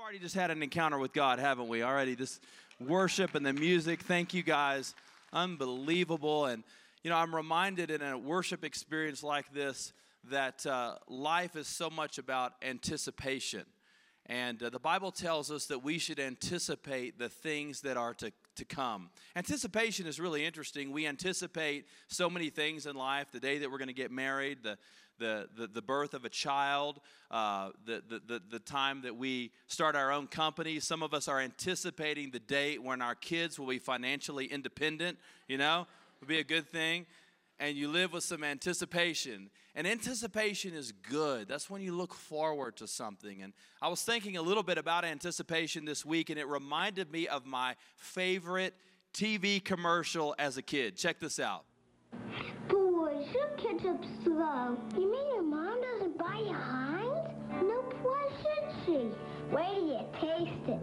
already just had an encounter with God, haven't we? Already, this worship and the music. Thank you guys. Unbelievable. And, you know, I'm reminded in a worship experience like this that life is so much about anticipation. And the Bible tells us that we should anticipate the things that are to come. Anticipation is really interesting. We anticipate so many things in life. The day that we're going to get married, the birth of a child, the time that we start our own company. Some of us are anticipating the date when our kids will be financially independent, you know, would be a good thing. And you live with some anticipation. And anticipation is good. That's when you look forward to something. And I was thinking a little bit about anticipation this week, and it reminded me of my favorite TV commercial as a kid. Check this out. Boys, your ketchup's slow. You mean your mom doesn't buy you Heinz? No, why should she? Wait till you taste it.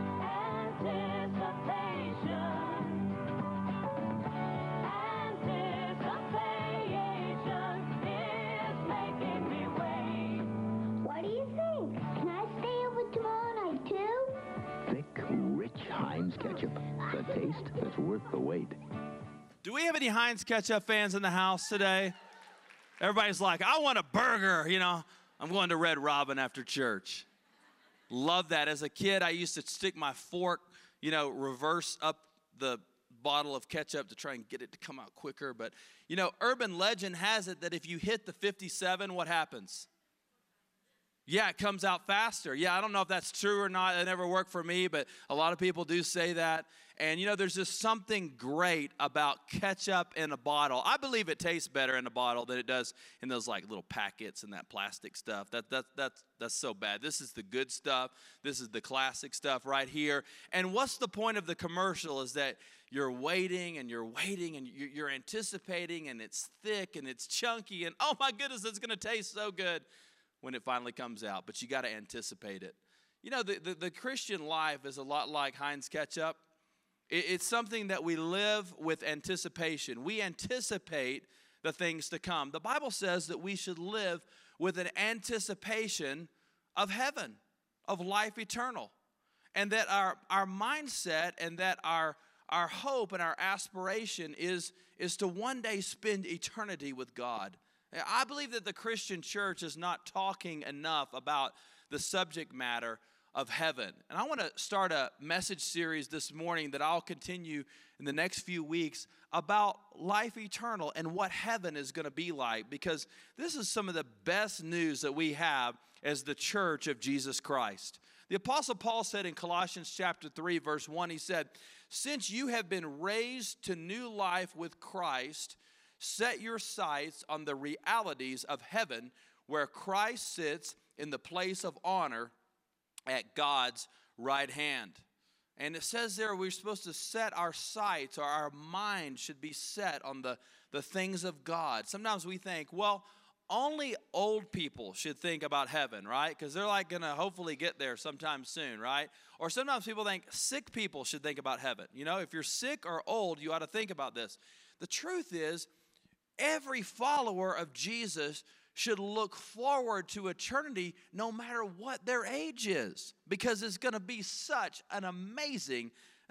Heinz ketchup, the taste that's worth the wait. Do we have any Heinz ketchup fans in the house today? Everybody's like, I want a burger, you know. I'm going to Red Robin after church. Love that. As a kid, I used to stick my fork, you know, reverse up the bottle of ketchup to try and get it to come out quicker. But, you know, urban legend has it that if you hit the 57, what happens? Yeah, it comes out faster. Yeah, I don't know if that's true or not. It never worked for me, but a lot of people do say that. And, you know, there's just something great about ketchup in a bottle. I believe it tastes better in a bottle than it does in those, like, little packets and that plastic stuff. That's so bad. This is the good stuff. This is the classic stuff right here. And what's the point of the commercial is that you're waiting and you're anticipating, and it's thick and it's chunky, and, oh, my goodness, it's going to taste so good when it finally comes out, but you got to anticipate it. You know, the Christian life is a lot like Heinz ketchup. It's something that we live with anticipation. We anticipate the things to come. The Bible says that we should live with an anticipation of heaven, of life eternal, and that our mindset and that our hope and our aspiration is to one day spend eternity with God. I believe that the Christian church is not talking enough about the subject matter of heaven. And I want to start a message series this morning that I'll continue in the next few weeks about life eternal and what heaven is going to be like, because this is some of the best news that we have as the church of Jesus Christ. The Apostle Paul said in Colossians chapter 3, verse 1, he said, "Since you have been raised to new life with Christ, set your sights on the realities of heaven, where Christ sits in the place of honor at God's right hand." And it says there we're supposed to set our sights, or our mind should be set on the things of God. Sometimes we think, well, only old people should think about heaven, right? Because they're like going to hopefully get there sometime soon, right? Or sometimes people think sick people should think about heaven. You know, if you're sick or old, you ought to think about this. The truth is, every follower of Jesus should look forward to eternity no matter what their age is, because it's going to be such an amazing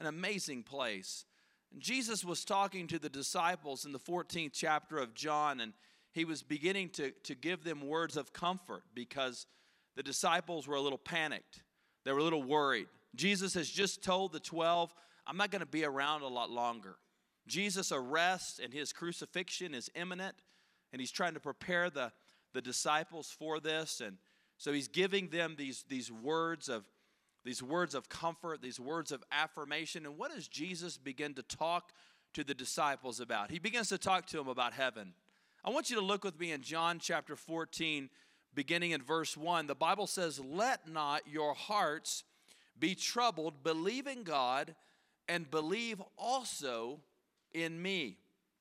place. And Jesus was talking to the disciples in the 14th chapter of John, and he was beginning to give them words of comfort because the disciples were a little panicked. They were a little worried. Jesus has just told the 12, I'm not going to be around a lot longer. Jesus' arrest and his crucifixion is imminent, and he's trying to prepare the disciples for this. And so he's giving them these words of comfort, these words of affirmation. And what does Jesus begin to talk to the disciples about? He begins to talk to them about heaven. I want you to look with me in John chapter 14, beginning in verse 1. The Bible says, "Let not your hearts be troubled. Believe in God and believe also in me."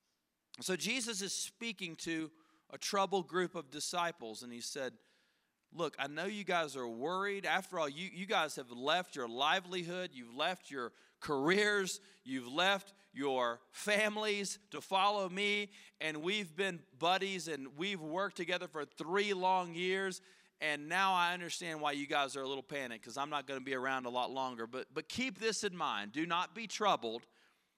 So Jesus is speaking to a troubled group of disciples, and he said, look, I know you guys are worried. After all, you guys have left your livelihood, you've left your careers, you've left your families to follow me, and we've been buddies, and we've worked together for 3 long years, And now I understand why you guys are a little panicked, because I'm not going to be around a lot longer. But keep this in mind. Do not be troubled,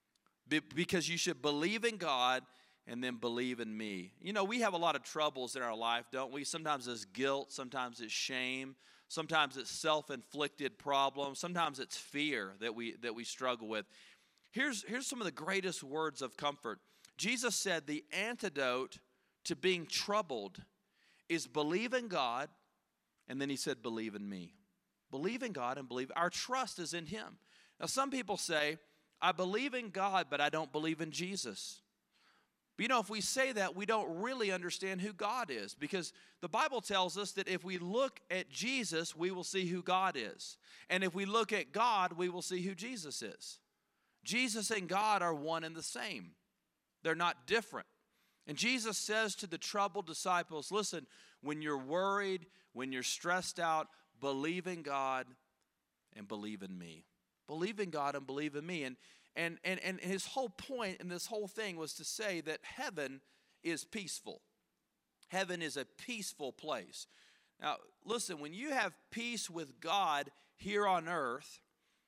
because you should believe in God and then believe in me. You know, we have a lot of troubles in our life, don't we? Sometimes it's guilt. Sometimes it's shame. Sometimes it's self-inflicted problems. Sometimes it's fear that we struggle with. Here's some of the greatest words of comfort. Jesus said the antidote to being troubled is believe in God, and then he said believe in me. Believe in God and believe. Our trust is in him. Now some people say, I believe in God, but I don't believe in Jesus. But you know, if we say that, we don't really understand who God is, because the Bible tells us that if we look at Jesus, we will see who God is. And if we look at God, we will see who Jesus is. Jesus and God are one and the same. They're not different. And Jesus says to the troubled disciples, listen, when you're worried, when you're stressed out, believe in God and believe in me. Believe in God and believe in me. And his whole point in this whole thing was to say that heaven is peaceful. Heaven is a peaceful place. Now, listen, when you have peace with God here on earth,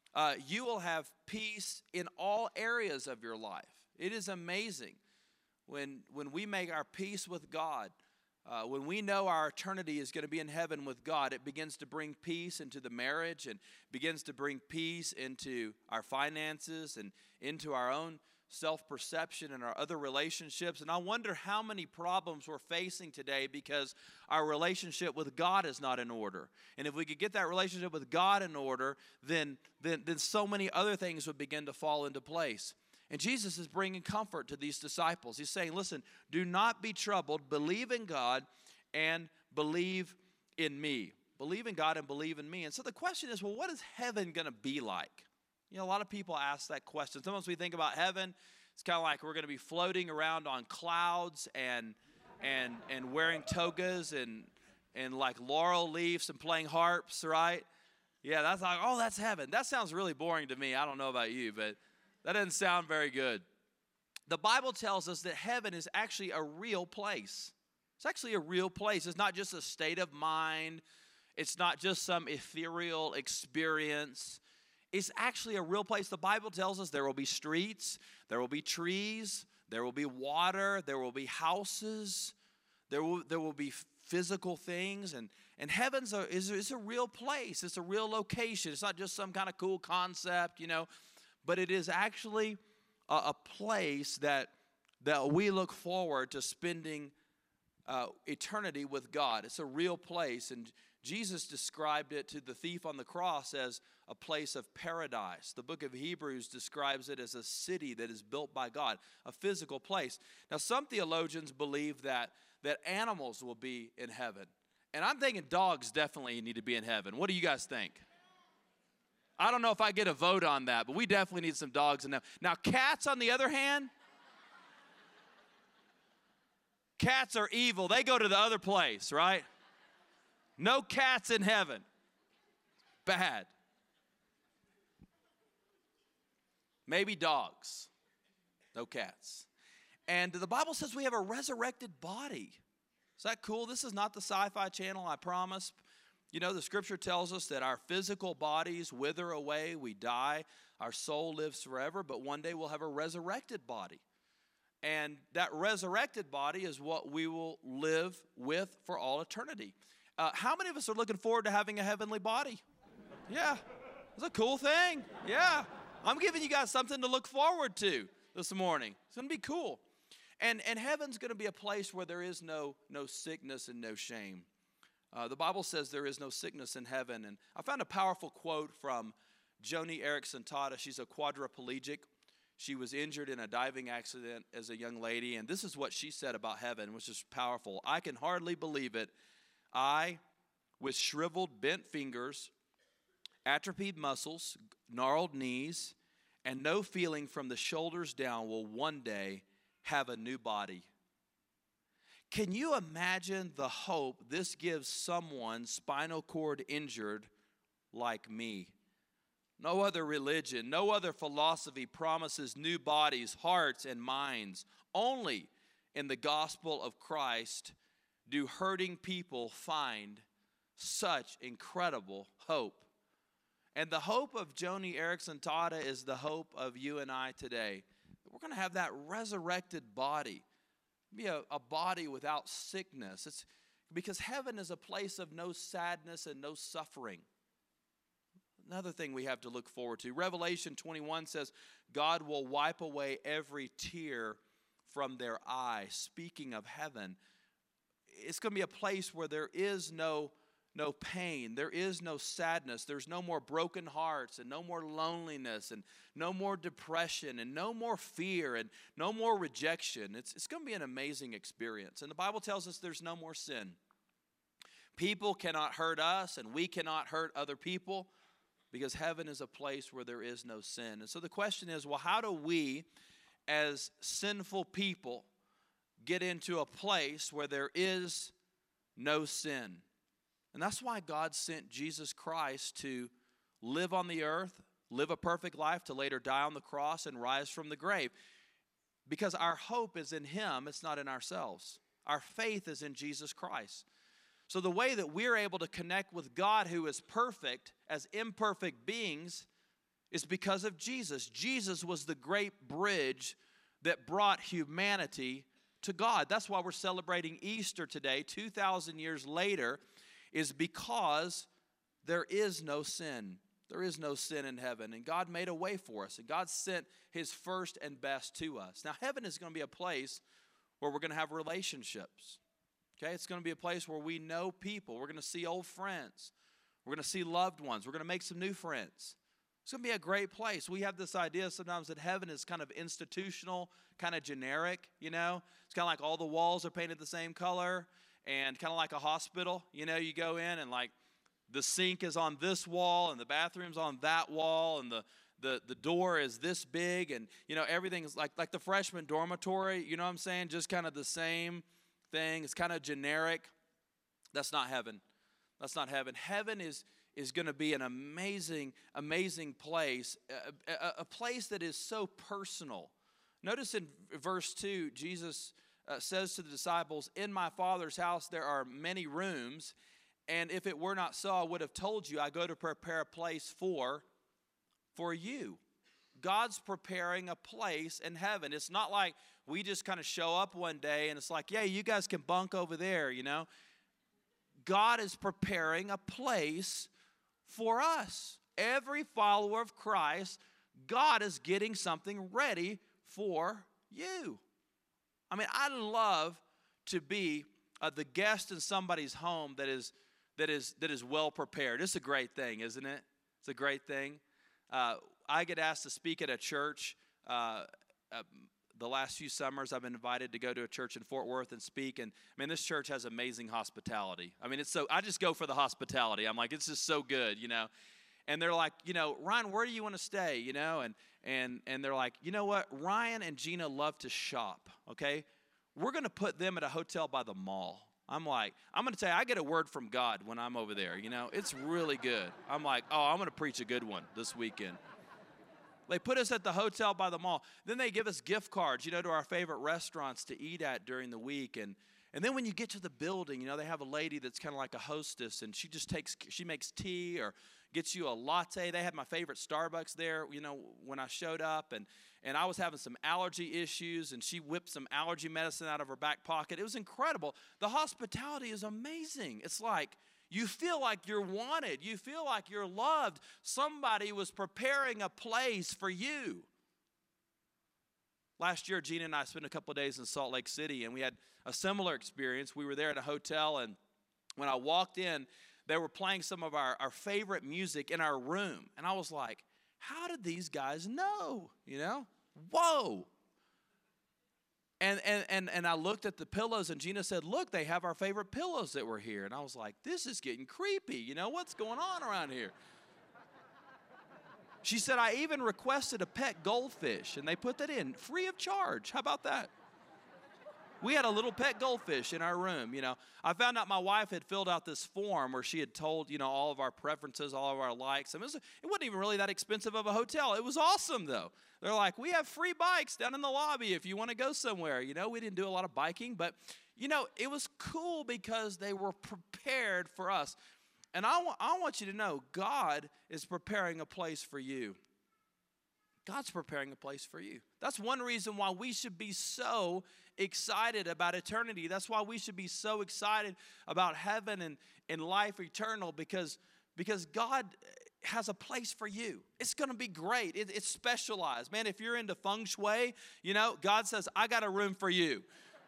you will have peace in all areas of your life. It is amazing when we make our peace with God. When we know our eternity is going to be in heaven with God, it begins to bring peace into the marriage and begins to bring peace into our finances and into our own self-perception and our other relationships. And I wonder how many problems we're facing today because our relationship with God is not in order. And if we could get that relationship with God in order, then so many other things would begin to fall into place. And Jesus is bringing comfort to these disciples. He's saying, listen, do not be troubled. Believe in God and believe in me. Believe in God and believe in me. And so the question is, well, what is heaven going to be like? You know, a lot of people ask that question. Sometimes we think about heaven, it's kind of like we're going to be floating around on clouds and wearing togas and like laurel leaves and playing harps, right? Yeah, that's like, oh, that's heaven. That sounds really boring to me. I don't know about you, but that doesn't sound very good. The Bible tells us that heaven is actually a real place. It's actually a real place. It's not just a state of mind. It's not just some ethereal experience. It's actually a real place. The Bible tells us there will be streets, there will be trees, there will be water, there will be houses, there will be physical things, and heaven's is a real place. It's a real location. It's not just some kind of cool concept, you know. But it is actually a place that we look forward to spending eternity with God. It's a real place, and Jesus described it to the thief on the cross as a place of paradise. The book of Hebrews describes it as a city that is built by God, a physical place. Now, some theologians believe that animals will be in heaven, and I'm thinking dogs definitely need to be in heaven. What do you guys think? I don't know if I get a vote on that, but we definitely need some dogs in there. Now, cats, on the other hand, cats are evil. They go to the other place, right? No cats in heaven. Bad. Maybe dogs. No cats. And the Bible says we have a resurrected body. Is that cool? This is not the Sci-Fi Channel, I promise. You know, the scripture tells us that our physical bodies wither away, we die, our soul lives forever, but one day we'll have a resurrected body. And that resurrected body is what we will live with for all eternity. How many of us are looking forward to having a heavenly body? Yeah, it's a cool thing. Yeah, I'm giving you guys something to look forward to this morning. It's going to be cool. And heaven's going to be a place where there is no sickness and no shame. The Bible says there is no sickness in heaven. And I found a powerful quote from Joni Eareckson Tada. She's a quadriplegic. She was injured in a diving accident as a young lady. And this is what she said about heaven, which is powerful. I can hardly believe it. I, with shriveled, bent fingers, atrophied muscles, gnarled knees, and no feeling from the shoulders down, will one day have a new body. Can you imagine the hope this gives someone spinal cord injured like me? No other religion, no other philosophy promises new bodies, hearts, and minds. Only in the gospel of Christ do hurting people find such incredible hope. And the hope of Joni Eareckson Tada is the hope of you and I today. We're going to have that resurrected body, be a body without sickness. It's because heaven is a place of no sadness and no suffering. Another thing we have to look forward to. Revelation 21 says, God will wipe away every tear from their eye. Speaking of heaven, it's going to be a place where there is no pain, there is no sadness, there's no more broken hearts and no more loneliness and no more depression and no more fear and no more rejection. It's going to be an amazing experience. And the Bible tells us there's no more sin. People cannot hurt us and we cannot hurt other people because heaven is a place where there is no sin. And so the question is, well, how do we as sinful people get into a place where there is no sin? And that's why God sent Jesus Christ to live on the earth, live a perfect life, to later die on the cross and rise from the grave. Because our hope is in Him, it's not in ourselves. Our faith is in Jesus Christ. So the way that we're able to connect with God, who is perfect, as imperfect beings, is because of Jesus. Jesus was the great bridge that brought humanity to God. That's why we're celebrating Easter today, 2,000 years later, is because there is no sin. There is no sin in heaven. And God made a way for us. And God sent His first and best to us. Now, heaven is going to be a place where we're going to have relationships. Okay, it's going to be a place where we know people. We're going to see old friends. We're going to see loved ones. We're going to make some new friends. It's going to be a great place. We have this idea sometimes that heaven is kind of institutional, kind of generic, you know. It's kind of like all the walls are painted the same color and kind of like a hospital. You know, you go in and like the sink is on this wall and the bathroom's on that wall and the door is this big and, you know, everything is like the freshman dormitory, you know what I'm saying? Just kind of the same thing. It's kind of generic. That's not heaven. That's not heaven. Heaven is going to be an amazing, amazing place, a place that is so personal. Notice in verse 2, Jesus says to the disciples, in my Father's house there are many rooms, and if it were not so, I would have told you, I go to prepare a place for you. God's preparing a place in heaven. It's not like we just kind of show up one day and it's like, yeah, you guys can bunk over there, you know. God is preparing a place for us. Every follower of Christ, God is getting something ready for you. I mean, I love to be the guest in somebody's home that is well prepared. It's a great thing, isn't it? It's a great thing. I get asked to speak at a church. The last few summers, I've been invited to go to a church in Fort Worth and speak. And, I mean, this church has amazing hospitality. I mean, I just go for the hospitality. I'm like, it's just so good, you know. And they're like, you know, Ryan, where do you want to stay, you know? And they're like, you know what? Ryan and Gina love to shop, okay? We're going to put them at a hotel by the mall. I'm like, I'm going to tell you, I get a word from God when I'm over there, you know. It's really good. I'm like, oh, I'm going to preach a good one this weekend. They put us at the hotel by the mall. Then they give us gift cards, you know, to our favorite restaurants to eat at during the week. And then when you get to the building, you know, they have a lady that's kind of like a hostess, and she makes tea or gets you a latte. They had my favorite Starbucks there, you know, when I showed up. And I was having some allergy issues, and she whipped some allergy medicine out of her back pocket. It was incredible. The hospitality is amazing. It's like, you feel like you're wanted. You feel like you're loved. Somebody was preparing a place for you. Last year, Gina and I spent a couple of days in Salt Lake City, and we had a similar experience. We were there at a hotel, and when I walked in, they were playing some of our favorite music in our room. And I was like, how did these guys know? You know? Whoa. And I looked at the pillows, and Gina said, look, they have our favorite pillows that were here. And I was like, this is getting creepy. You know, what's going on around here? She said, I even requested a pet goldfish, and they put that in free of charge. How about that? We had a little pet goldfish in our room, you know. I found out my wife had filled out this form where she had told, you know, all of our preferences, all of our likes. I mean, it wasn't even really that expensive of a hotel. It was awesome, though. They're like, we have free bikes down in the lobby if you want to go somewhere. You know, we didn't do a lot of biking, but, you know, it was cool because they were prepared for us. And I want you to know God is preparing a place for you. God's preparing a place for you. That's one reason why we should be so excited about eternity. That's why we should be so excited about heaven and life eternal, because God has a place for you. It's going to be great. It's specialized. Man, if you're into feng shui, God says, I got a room for you.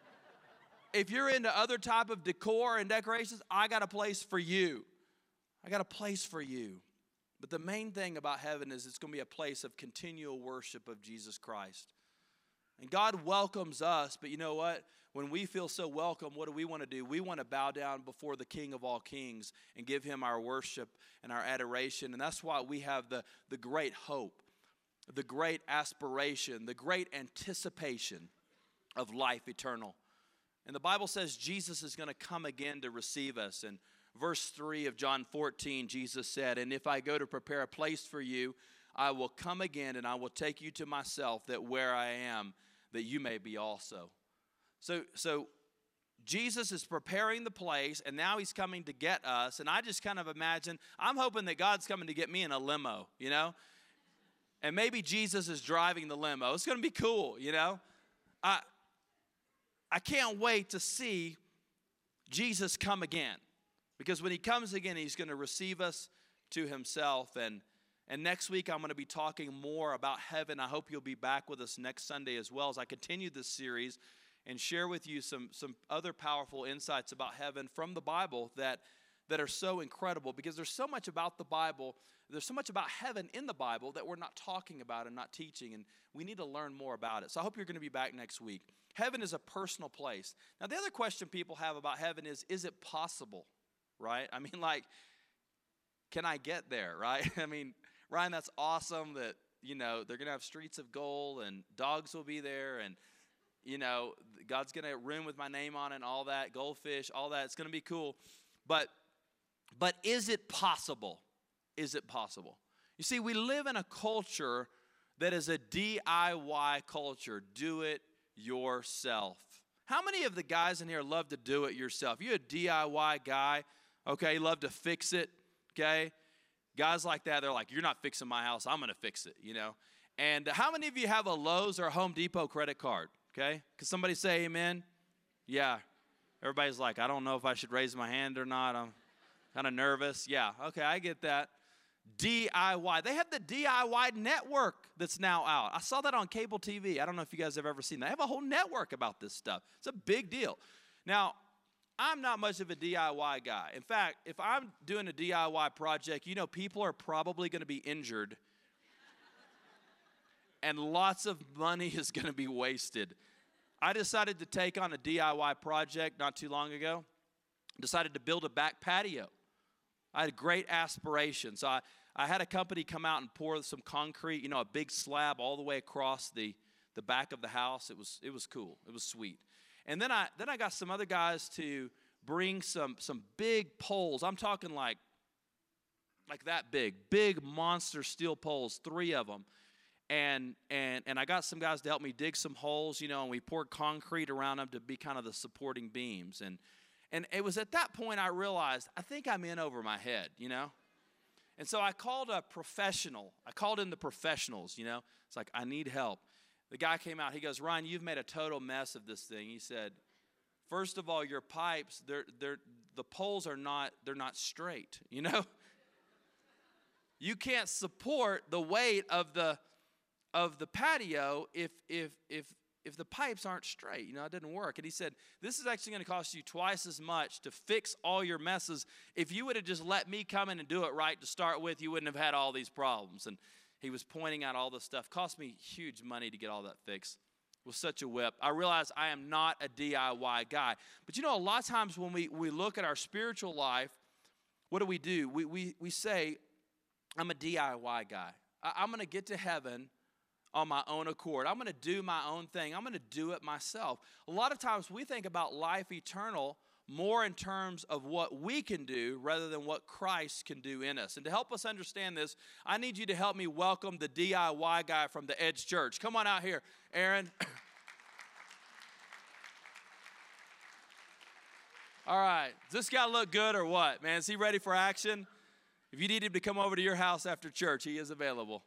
If you're into other type of decor and decorations, I got a place for you. I got a place for you. But the main thing about heaven is it's going to be a place of continual worship of Jesus Christ. And God welcomes us, but you know what? When we feel so welcome, what do we want to do? We want to bow down before the King of all kings and give him our worship and our adoration. And that's why we have the great hope, the great aspiration, the great anticipation of life eternal. And the Bible says Jesus is going to come again to receive us. And verse 3 of John 14, Jesus said, and if I go to prepare a place for you, I will come again and I will take you to myself, that where I am, that you may be also. So Jesus is preparing the place, and now he's coming to get us. And I just kind of imagine, I'm hoping that God's coming to get me in a limo, And maybe Jesus is driving the limo. It's going to be cool, I can't wait to see Jesus come again. Because when he comes again, he's going to receive us to himself. And next week, I'm going to be talking more about heaven. I hope you'll be back with us next Sunday as well, as I continue this series and share with you some other powerful insights about heaven from the Bible that are so incredible. Because there's so much about the Bible, there's so much about heaven in the Bible that we're not talking about and not teaching. And we need to learn more about it. So I hope you're going to be back next week. Heaven is a personal place. Now, the other question people have about heaven is it possible? Right? I mean, can I get there, right? I mean, Ryan, that's awesome that, they're going to have streets of gold and dogs will be there and, God's going to room with my name on it and all that, goldfish, all that. It's going to be cool. But is it possible? Is it possible? You see, we live in a culture that is a DIY culture, do it yourself. How many of the guys in here love to do it yourself? You a DIY guy? Okay, love to fix it, okay? Guys like that, they're like, you're not fixing my house, I'm going to fix it, And how many of you have a Lowe's or a Home Depot credit card, okay? Can somebody say amen? Yeah. Everybody's like, I don't know if I should raise my hand or not. I'm kind of nervous. Yeah, okay, I get that. DIY. They have the DIY network that's now out. I saw that on cable TV. I don't know if you guys have ever seen that. They have a whole network about this stuff. It's a big deal. Now, I'm not much of a DIY guy. In fact, if I'm doing a DIY project, people are probably going to be injured and lots of money is going to be wasted. I decided to take on a DIY project not too long ago. Decided to build a back patio. I had great aspirations. So I had a company come out and pour some concrete, a big slab all the way across the back of the house. It was cool. It was sweet. And then I got some other guys to bring some big poles. I'm talking like that big monster steel poles, 3 of them. And I got some guys to help me dig some holes, and we poured concrete around them to be kind of the supporting beams. And it was at that point I realized, I think I'm in over my head, And so I called a professional. I called in the professionals, It's like, I need help. The guy came out, he goes, Ryan, you've made a total mess of this thing. He said, first of all, your pipes, the poles are not straight, You can't support the weight of the patio if the pipes aren't straight. It didn't work. And he said, this is actually going to cost you twice as much to fix all your messes. If you would have just let me come in and do it right to start with, you wouldn't have had all these problems. And he was pointing out all this stuff. Cost me huge money to get all that fixed. It was such a whip. I realized I am not a DIY guy. But a lot of times when we look at our spiritual life, what do? We say, I'm a DIY guy. I'm going to get to heaven on my own accord. I'm going to do my own thing. I'm going to do it myself. A lot of times we think about life eternal more in terms of what we can do rather than what Christ can do in us. And to help us understand this, I need you to help me welcome the DIY guy from the Edge Church. Come on out here, Aaron. All right. Does this guy look good or what? Man, is he ready for action? If you need him to come over to your house after church, he is available.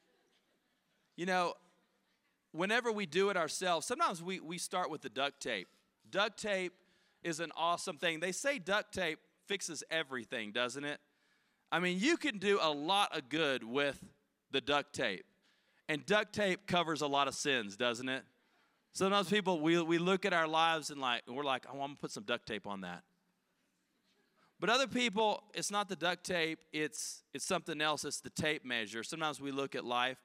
You know, whenever we do it ourselves, sometimes we start with the duct tape. Duct tape is an awesome thing. They say duct tape fixes everything, doesn't it? I mean, you can do a lot of good with the duct tape. And duct tape covers a lot of sins, doesn't it? Sometimes people, we look at our lives and we're like, oh, I'm going to put some duct tape on that. But other people, it's not the duct tape, it's something else. It's the tape measure. Sometimes we look at life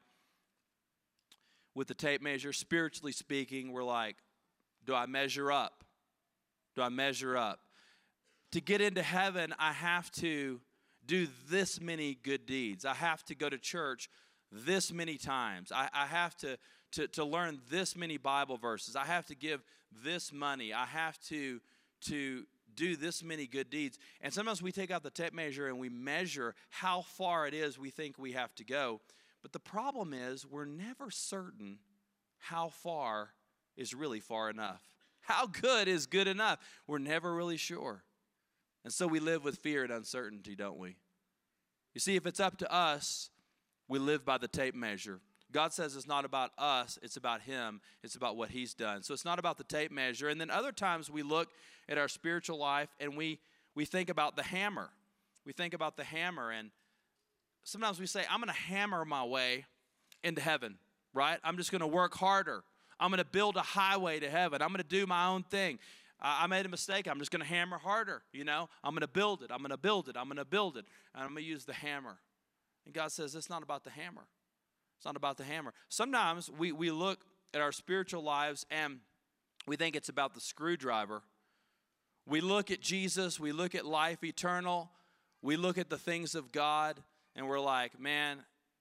with the tape measure. Spiritually speaking, we're like, do I measure up? Do I measure up? To get into heaven, I have to do this many good deeds. I have to go to church this many times. I have to learn this many Bible verses. I have to give this money. I have to do this many good deeds. And sometimes we take out the tape measure and we measure how far it is we think we have to go. But the problem is we're never certain how far is really far enough. How good is good enough? We're never really sure. And so we live with fear and uncertainty, don't we? You see, if it's up to us, we live by the tape measure. God says it's not about us, it's about Him. It's about what He's done. So it's not about the tape measure. And then other times we look at our spiritual life and we think about the hammer. We think about the hammer, and sometimes we say, I'm going to hammer my way into heaven, right? I'm just going to work harder. I'm going to build a highway to heaven. I'm going to do my own thing. I made a mistake. I'm just going to hammer harder, you know. I'm going to build it. I'm going to build it. I'm going to build it. And I'm going to use the hammer. And God says, it's not about the hammer. It's not about the hammer. Sometimes we look at our spiritual lives and we think it's about the screwdriver. We look at Jesus. We look at life eternal. We look at the things of God. And we're like, man,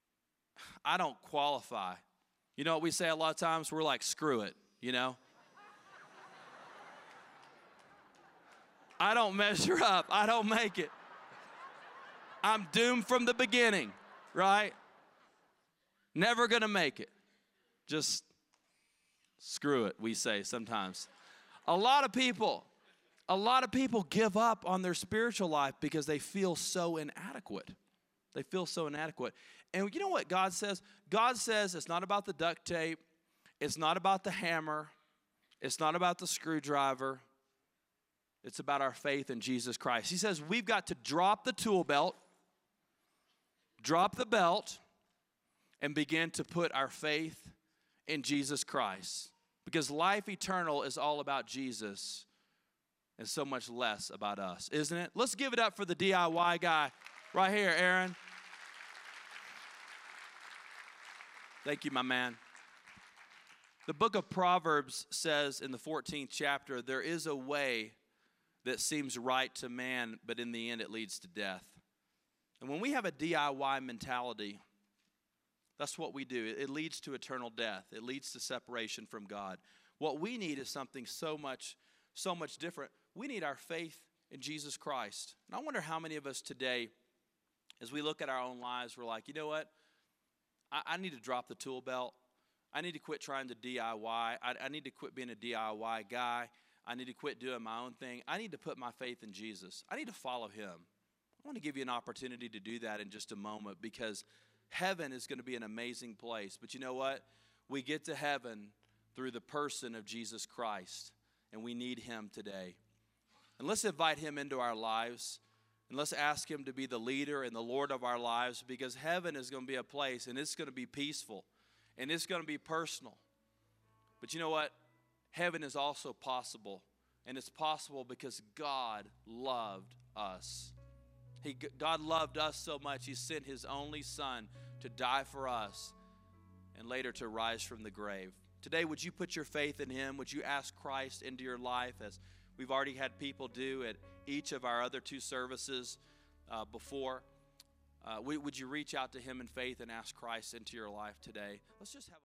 I don't qualify. You know what we say a lot of times? We're like, screw it, you know. I don't measure up. I don't make it. I'm doomed from the beginning, right? Never going to make it. Just screw it, we say sometimes. A lot of people give up on their spiritual life because they feel so inadequate. They feel so inadequate. And you know what God says? God says it's not about the duct tape. It's not about the hammer. It's not about the screwdriver. It's about our faith in Jesus Christ. He says we've got to drop the tool belt, drop the belt, and begin to put our faith in Jesus Christ. Because life eternal is all about Jesus and so much less about us, isn't it? Let's give it up for the DIY guy right here, Aaron. Thank you, my man. The book of Proverbs says in the 14th chapter, there is a way that seems right to man, but in the end it leads to death. And when we have a DIY mentality, that's what we do. It leads to eternal death. It leads to separation from God. What we need is something so much different. We need our faith in Jesus Christ. And I wonder how many of us today, as we look at our own lives, we're like, you know what? I need to drop the tool belt. I need to quit trying to DIY. I need to quit being a DIY guy. I need to quit doing my own thing. I need to put my faith in Jesus. I need to follow Him. I want to give you an opportunity to do that in just a moment, because heaven is going to be an amazing place. But you know what? We get to heaven through the person of Jesus Christ, and we need Him today. And let's invite Him into our lives, and let's ask Him to be the leader and the Lord of our lives, because heaven is going to be a place, and it's going to be peaceful, and it's going to be personal. But you know what? Heaven is also possible, and it's possible because God loved us. God loved us so much, He sent His only Son to die for us and later to rise from the grave. Today, would you put your faith in Him? Would you ask Christ into your life, as we've already had people do at each of our other two services before? Would you reach out to Him in faith and ask Christ into your life today? Let's just have